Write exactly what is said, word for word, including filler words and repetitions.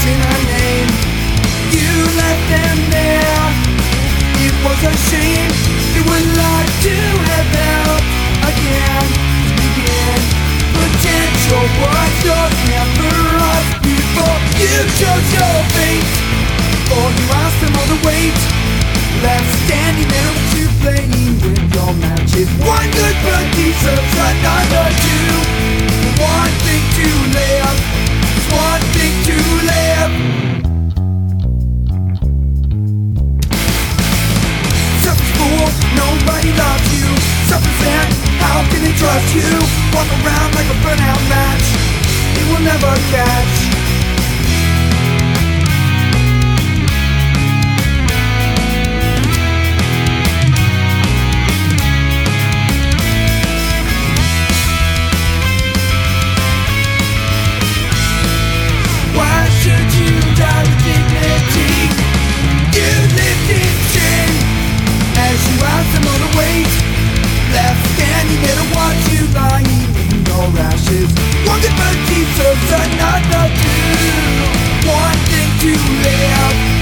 in her name. You left them there. It was a shame. They would like to have helped again to begin. Potential was your never us before you chose your fate. Before you asked them all the weight. Left standing there with you playing with your matches. One good bird deserves another two. One thing to live, it's one thing to live. Selfish fool, nobody loves you. Self-resent, how can they trust you? Walk around like a burnout match, it will never catch. Why should you die with dignity? You lived in shame as you asked them all to wait. Left standing there to watch you lying in your ashes. One good bird deserves another two. One thing to live.